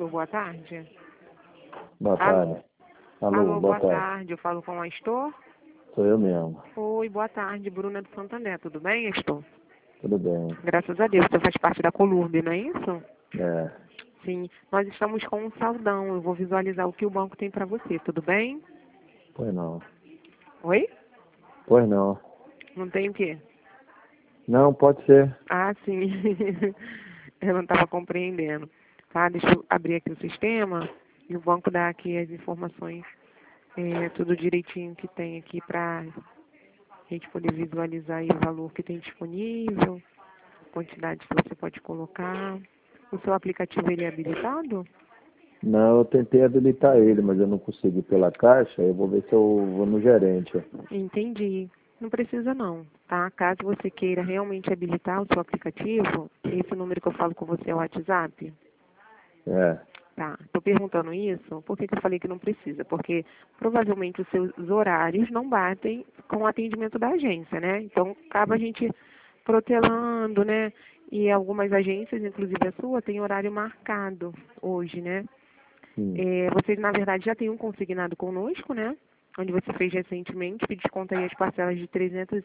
Alô, boa tarde. Boa Alô. tarde. Alô, Boa tarde. tarde. Eu falo com a Astor. Sou eu mesmo. Oi, boa tarde. Bruna do Santander. Tudo bem, Astor? Tudo bem. Graças a Deus. Você faz parte da Colurbe, não é isso? É. Sim. Nós estamos com um saldão. Eu vou visualizar o que o banco tem para você. Tudo bem? Pois não. Oi? Pois não. Não tem o quê? Não, pode ser. Ah, sim. Eu não estava compreendendo. Tá, deixa eu abrir aqui o sistema e o banco dá aqui as informações, tudo direitinho que tem aqui para a gente poder visualizar aí o valor que tem disponível, quantidade que você pode colocar. O seu aplicativo, ele é habilitado? Não, eu tentei habilitar ele, mas eu não consegui pela caixa. Eu vou ver se eu vou no gerente. Entendi. Não precisa não, tá? Caso você queira realmente habilitar o seu aplicativo, esse número que eu falo com você é o WhatsApp? É. Tá, estou perguntando isso, por que eu falei que não precisa? Porque provavelmente os seus horários não batem com o atendimento da agência, né? Então, acaba a gente protelando, né? E algumas agências, inclusive a sua, tem horário marcado hoje, né? Você, na verdade, já tem um consignado conosco, né? Onde você fez recentemente, que desconta aí as parcelas de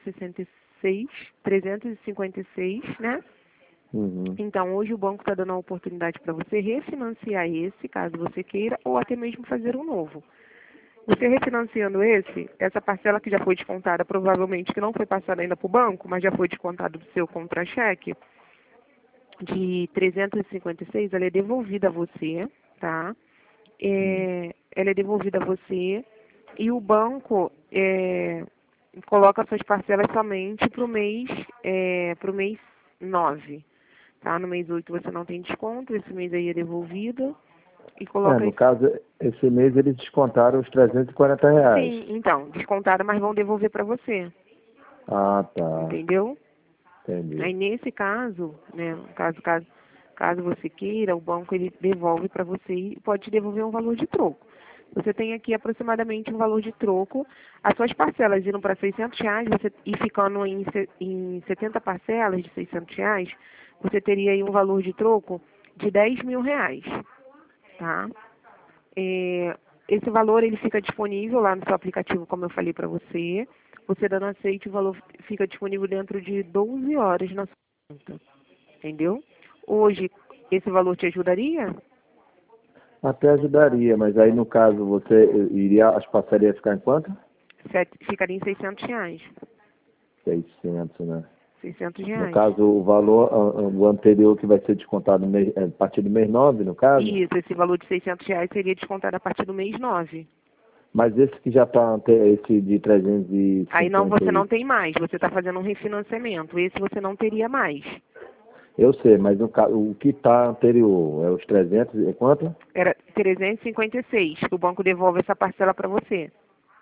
356, né? Uhum. Então, hoje o banco está dando a oportunidade para você refinanciar esse, caso você queira, ou até mesmo fazer um novo. Você refinanciando essa parcela que já foi descontada, provavelmente que não foi passada ainda para o banco, mas já foi descontada do seu contra-cheque, de 356, ela é devolvida a você, tá? Ela é devolvida a você e o banco coloca suas parcelas somente para o mês 9. Tá? No mês 8 você não tem desconto, esse mês aí é devolvido e coloca No caso, esse mês eles descontaram os R$ 340. Sim, então, descontaram, mas vão devolver para você. Ah, tá. Entendeu? Entendi. Aí nesse caso, né, caso você queira, o banco ele devolve para você e pode te devolver um valor de troco. Você tem aqui aproximadamente um valor de troco. As suas parcelas indo para R$ 600 e ficando em 70 parcelas de R$ 600, você teria aí um valor de troco de R$ 10.000, tá? Esse valor ele fica disponível lá no seu aplicativo, como eu falei para você. Você dando aceite, o valor fica disponível dentro de 12 horas na sua conta. Entendeu? Hoje, esse valor te ajudaria? Até ajudaria, mas aí no caso as parcelas iam ficar em quanto? Ficaria em R$ 600. 600, né? No R$ 600. caso, o valor, o anterior que vai ser descontado a partir do mês 9, no caso? Isso, esse valor de R$ 600 seria descontado a partir do mês 9. Mas esse que já está, esse de 350... Aí não, você não tem mais, você está fazendo um refinanciamento. Esse você não teria mais. Eu sei, mas o que está anterior é os 300 e quanto? Era 356, que o banco devolve essa parcela para você.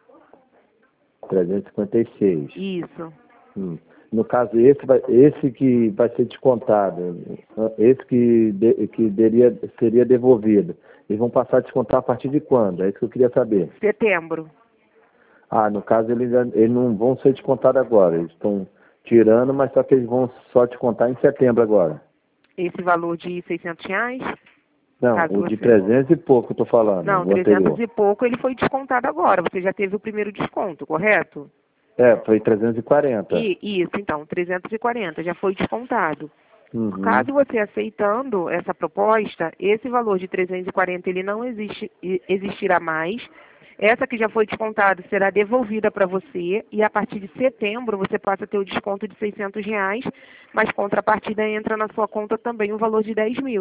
356. Isso. No caso, esse que vai ser descontado, esse seria devolvido, eles vão passar a descontar a partir de quando? É isso que eu queria saber. Setembro. Ah, no caso, eles não vão ser descontados agora, eles estão tirando, mas só que eles vão só descontar em setembro agora. Esse valor de R$ 600? Não, Caso o de você... 300 e pouco, estou falando, Não, o 300 anterior. e pouco ele foi descontado agora. Você já teve o primeiro desconto, correto? Foi 340. Isso, então, 340 já foi descontado. Uhum. Caso você aceitando essa proposta, esse valor de 340 ele não existirá mais. Essa que já foi descontada será devolvida para você e a partir de setembro você passa a ter o desconto de R$ 600, mas contrapartida entra na sua conta também o valor de 10.000.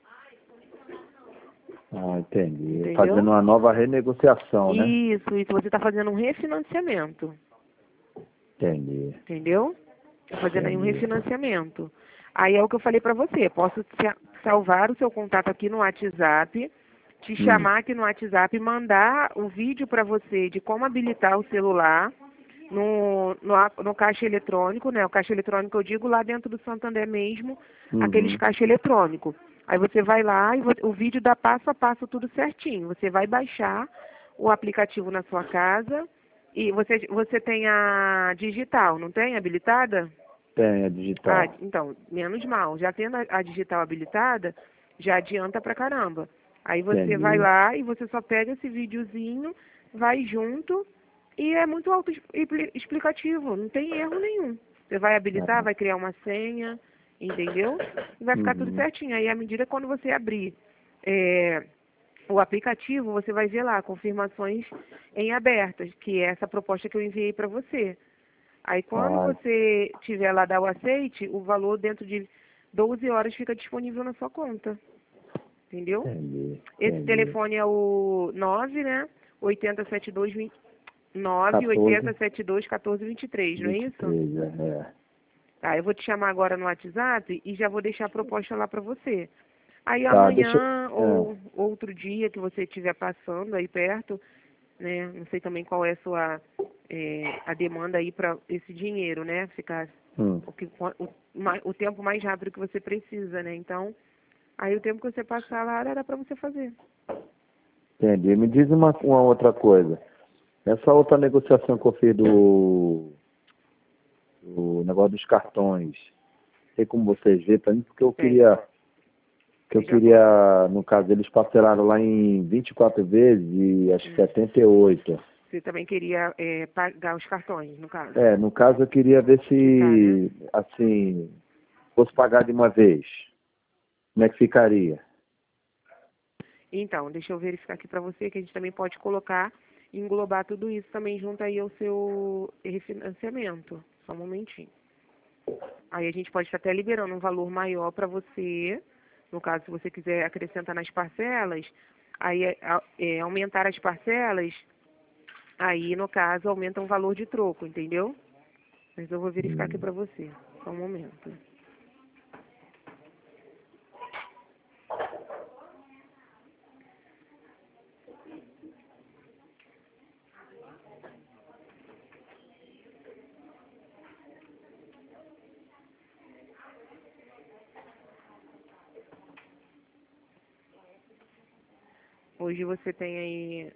Ah, entendi. Entendeu? Fazendo uma nova renegociação, né? Isso, você está fazendo um refinanciamento. Entendi. Entendeu? Está fazendo aí um refinanciamento. Aí é o que eu falei para você. Posso salvar o seu contato aqui no WhatsApp, te chamar aqui no WhatsApp e mandar o vídeo para você de como habilitar o celular no caixa eletrônico, né? O caixa eletrônico eu digo lá dentro do Santander mesmo, aqueles caixa eletrônico. Aí você vai lá e o vídeo dá passo a passo tudo certinho. Você vai baixar o aplicativo na sua casa e você tem a digital, não tem? Habilitada? Tem, a digital. Ah, então, menos mal. Já tendo a digital habilitada, já adianta pra caramba. Aí você Entendi. vai lá e você só pega esse videozinho, vai junto e é muito explicativo, não tem erro nenhum. Você vai habilitar, vai criar uma senha, entendeu? E vai ficar tudo Uhum. certinho. Aí, à medida quando você abrir o aplicativo, você vai ver lá confirmações em abertas, que é essa proposta que eu enviei para você. Aí, quando Ah, você tiver lá dar o aceite, o valor dentro de 12 horas fica disponível na sua conta. Entendeu? entendi. Esse Entendi. telefone é o 9, né? 8072 9 14, 8072 1423, não é isso? 23, é. Tá, eu vou te chamar agora no WhatsApp e já vou deixar a proposta lá para você. Aí Tá, deixa amanhã ou outro dia que você estiver passando aí perto, né? Não sei também qual é a demanda aí para esse dinheiro, né? Ficar hum, o tempo mais rápido que você precisa, né? Então, aí o tempo que você passar lá era para você fazer. entendi. Me diz uma outra coisa. Essa outra negociação que eu fiz do negócio dos cartões, tem como vocês verem para mim, porque Tem. que eu Veja agora. queria, no caso, eles parcelaram lá em 24 vezes e acho que 78. Você também queria pagar os cartões, no caso. É, no caso eu queria ver Quitar, né? se, assim, fosse pagar de uma vez. Como é que ficaria? Então, deixa eu verificar aqui para você que a gente também pode colocar e englobar tudo isso também junto aí ao seu refinanciamento. Só um momentinho. Aí a gente pode estar até liberando um valor maior para você, no caso, se você quiser acrescentar nas parcelas, aí aumentar as parcelas, aí no caso aumenta um valor de troco, entendeu? Mas eu vou verificar aqui Hum. para você. Só um momento. Hoje você tem aí.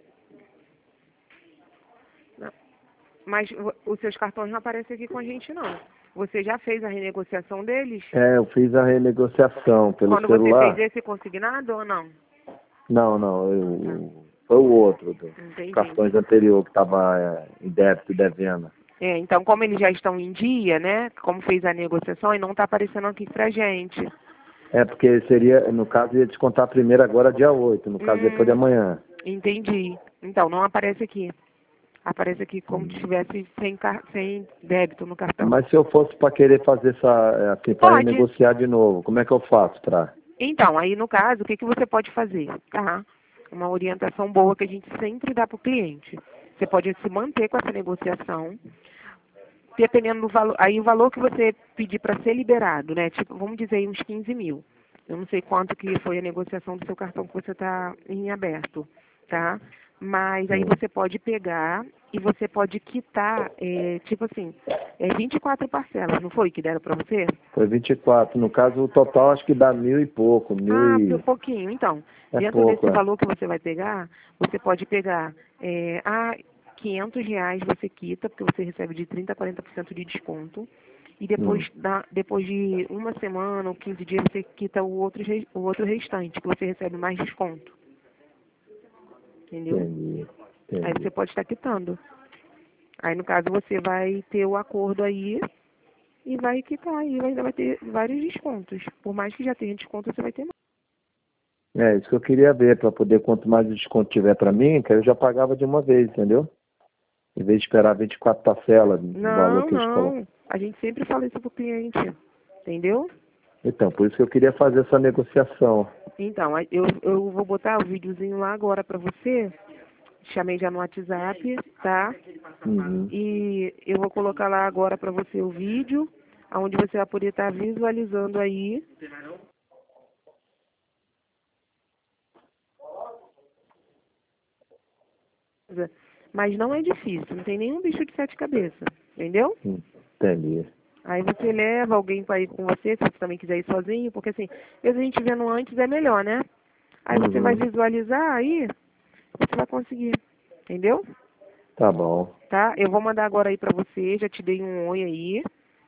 Não, mas os seus cartões não aparecem aqui com a gente, não. Você já fez a renegociação deles? É, eu fiz a renegociação pelo Quando você fez celular. esse consignado ou não? Não, Tá, foi o outro, dos entendi. cartões anterior que estava em débito e devendo. Então, como eles já estão em dia, né? Como fez a negociação, e não está aparecendo aqui pra gente. É, porque seria, no caso, ia descontar primeiro agora dia 8, no caso depois de Hum, amanhã. entendi. Então, não aparece aqui. Aparece aqui como se Hum. estivesse sem débito no cartão. Mas se eu fosse para querer fazer essa, assim, para Pode. renegociar de novo, como é que eu faço para? Então, aí no caso, o que você pode fazer, tá? Uma orientação boa que a gente sempre dá para o cliente. Você pode se manter com essa negociação, dependendo do valor. Aí o valor que você pedir para ser liberado, né? Tipo, vamos dizer aí uns 15 mil. Eu não sei quanto que foi a negociação do seu cartão que você está em aberto, tá? Mas aí Hum. você pode pegar e você pode quitar, tipo assim, 24 parcelas, não foi que deram para você? Foi 24. No caso, o total acho que dá 1.000 e pouco, Ah, pouquinho. Então, é dentro desse pouco, é. valor que você vai pegar, você pode pegar R$ 500 você quita, porque você recebe de 30% a 40% de desconto. E Hum. depois de uma semana ou 15 dias, você quita o outro restante, que você recebe mais desconto. Entendeu? Entendi, Aí entendi. você pode estar quitando. Aí, no caso, você vai ter o acordo aí e vai quitar. E ainda vai ter vários descontos. Por mais que já tenha desconto, você vai ter mais. É, isso que eu queria ver, para poder, quanto mais desconto tiver para mim, que eu já pagava de uma vez, entendeu? Em vez de esperar 24 parcelas, o valor Não, que eles colocam. não. A gente sempre fala isso pro cliente. Entendeu? Então, por isso que eu queria fazer essa negociação. Então, eu vou botar o videozinho lá agora pra você. Chamei já no WhatsApp, tá? Uhum. E eu vou colocar lá agora pra você o vídeo, onde você vai poder estar visualizando aí. Mas não é difícil, não tem nenhum bicho de sete cabeças, entendeu? Entendi. Aí você leva alguém para ir com você, se você também quiser ir sozinho, porque assim, mesmo a gente vendo antes é melhor, né? Aí você vai Uhum. visualizar aí, você vai conseguir, entendeu? Tá bom. Tá? Eu vou mandar agora aí pra você, já te dei um oi aí,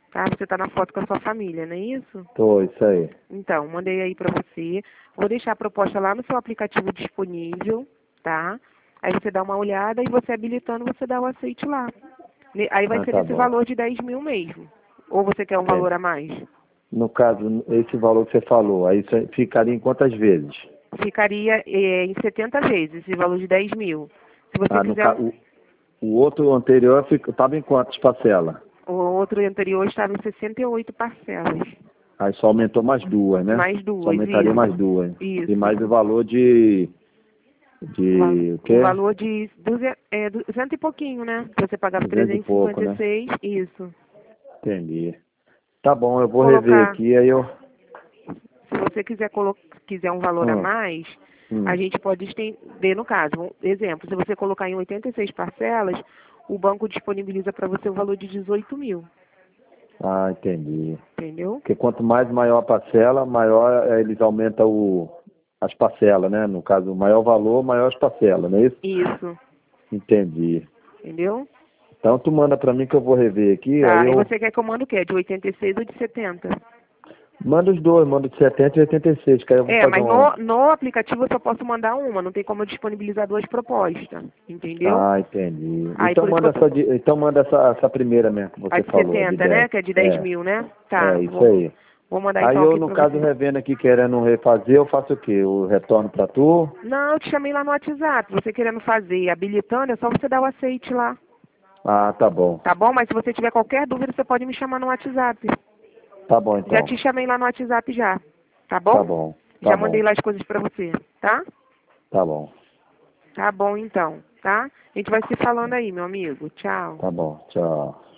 tá? Você tá na foto com a sua família, não é isso? Tô, isso aí. Então, mandei aí para você. Vou deixar a proposta lá no seu aplicativo disponível, tá? Aí você dá uma olhada e você habilitando, você dá o aceite lá. Aí vai Ah, ser tá nesse bom. valor de 10 mil mesmo. Ou você quer um Entendi. valor a mais? No caso, esse valor que você falou, aí isso ficaria em quantas vezes? Ficaria em 70 vezes, esse valor de 10 mil. Se você Ah, quiser, o outro anterior estava em quantas parcelas? o outro anterior estava em 68 parcelas. Aí só aumentou mais duas, né? Mais Só duas, aumentaria mais isso. duas. E Isso. mais o valor de o O quê? valor de 200 e pouquinho, né? Você pagava 200 e pouco, né? 356, isso. Entendi. Tá bom, eu vou rever Colocar, aqui, aí eu... se você quiser um valor a Hum, mais, a hum. gente pode estender no caso. Um exemplo, se você colocar em 86 parcelas, o banco disponibiliza para você o valor de 18 mil, Ah, entendi. entendeu? Porque quanto mais maior a parcela, maior eles aumentam as parcelas, né? No caso, maior valor, maior as parcelas, não é isso? Isso, Entendi. entendeu? Então tu manda pra mim que eu vou rever aqui, aí Tá, e eu você quer que eu mande o quê? De 86 ou de 70? mando os dois, mando de 70 e 86, que aí eu vou É, fazer mas um... no aplicativo eu só posso mandar uma, não tem como eu disponibilizar duas propostas, entendeu? Ah, entendi. Aí por isso que eu tô... Então manda essa primeira mesmo que A você de falou, a de 70, né? 10. Que é de 10 É, mil, né? Tá, é isso aí. vou mandar Aí então eu, aqui no pra caso, você. revendo aqui, querendo refazer, eu faço o quê? Eu retorno pra tu? Não, eu te chamei lá no WhatsApp. Você querendo fazer, habilitando, é só você dar o aceite lá. Ah, tá bom. Tá bom? Mas se você tiver qualquer dúvida, você pode me chamar no WhatsApp. Tá bom, Já então. te chamei lá no WhatsApp já. Tá Tá bom? bom. Tá Já mandei bom. lá as coisas pra você, tá? Tá bom. Tá bom então, tá? A gente vai se falando aí, meu amigo. Tchau. Tá bom. Tchau.